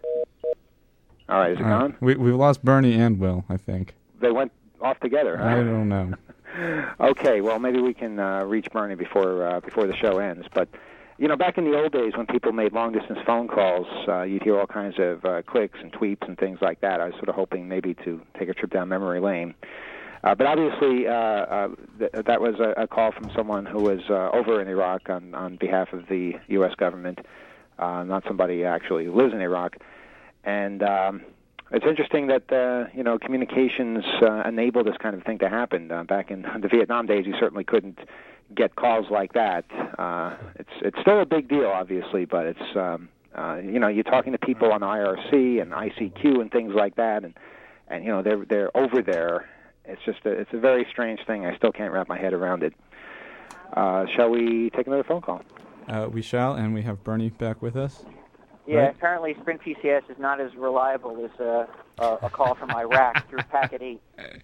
All right, is it gone? We've lost Bernie and Will, I think. They went off together, huh? I don't know. Okay, well, maybe we can reach Bernie before the show ends. But, back in the old days when people made long-distance phone calls, you'd hear all kinds of clicks and tweets and things like that. I was sort of hoping maybe to take a trip down memory lane. But obviously, that was a call from someone who was over in Iraq on behalf of the U.S. government, not somebody who actually lives in Iraq. And it's interesting that communications enable this kind of thing to happen. Back in the Vietnam days, you certainly couldn't get calls like that. It's still a big deal, obviously, but it's you're talking to people on IRC and ICQ and things like that, and they're over there. It's a very strange thing. I still can't wrap my head around it. Shall we take another phone call? We shall, and we have Bernie back with us. Yeah, right? Apparently Sprint PCS is not as reliable as a call from Iraq through Packet 8.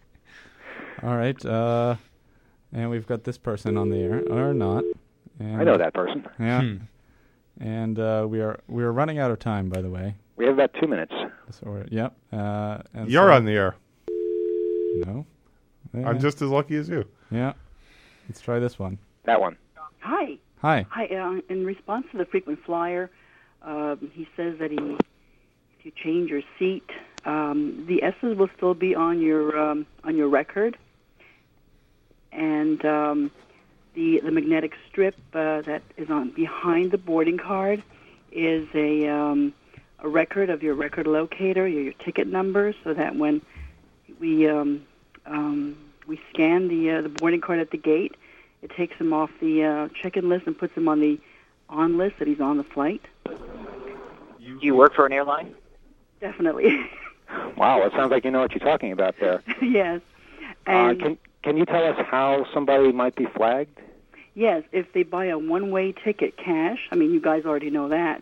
All right, and we've got this person on the air, or not. And, I know that person. Yeah, and we are running out of time, by the way. We have about 2 minutes. Yep. And You're on the air. No. I'm just as lucky as you. Yeah. Let's try this one. That one. Hi. Hi. Hi. In response to the frequent flyer, he says that if you change your seat, the S's will still be on your record, and the magnetic strip that is on behind the boarding card is a record of your record locator, your ticket number, so that when we scan the boarding card at the gate, it takes them off the check-in list and puts them on the on list that he's on the flight. Do you work for an airline? Definitely. Wow, it sounds like you know what you're talking about there. Yes. And Can you tell us how somebody might be flagged? yes, if they buy a one-way ticket cash, I mean, you guys already know that.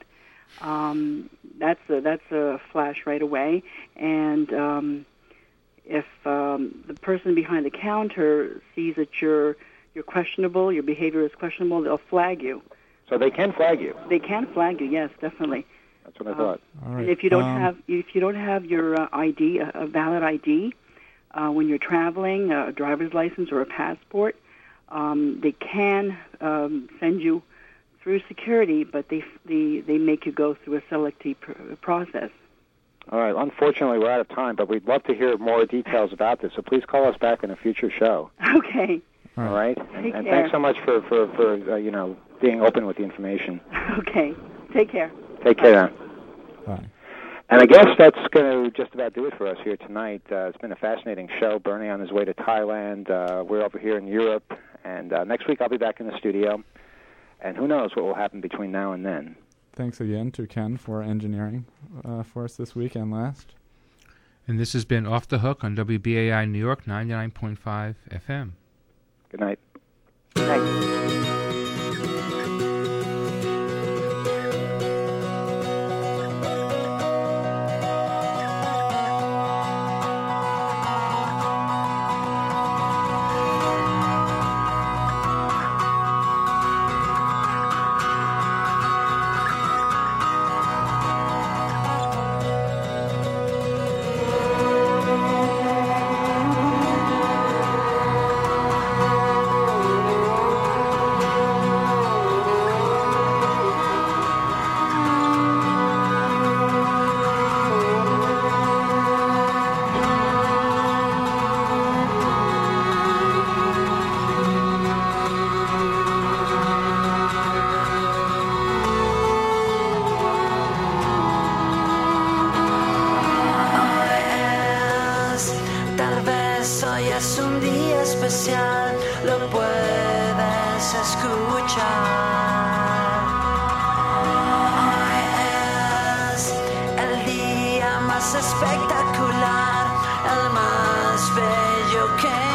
That's a flash right away. And if the person behind the counter sees that you're questionable, your behavior is questionable, they'll flag you. So they can flag you. They can flag you, yes, definitely. That's what I thought. All right. And if you don't have your ID, a valid ID, when you're traveling, a driver's license or a passport, they can send you through security, but they make you go through a selective process. All right. Unfortunately, we're out of time, but we'd love to hear more details about this. So please call us back in a future show. Okay. All right. Take And care. thanks so much for being open with the information. Okay. Take care. Take care now. Bye. And I guess that's going to just about do it for us here tonight. It's been a fascinating show. Bernie on his way to Thailand. We're over here in Europe. And next week I'll be back in the studio. And who knows what will happen between now and then. Thanks again to Ken for engineering for us this week and last. And this has been Off the Hook on WBAI New York 99.5 FM. Good night. Good night. especial lo puedes escuchar. Hoy es el día más espectacular, el más bello que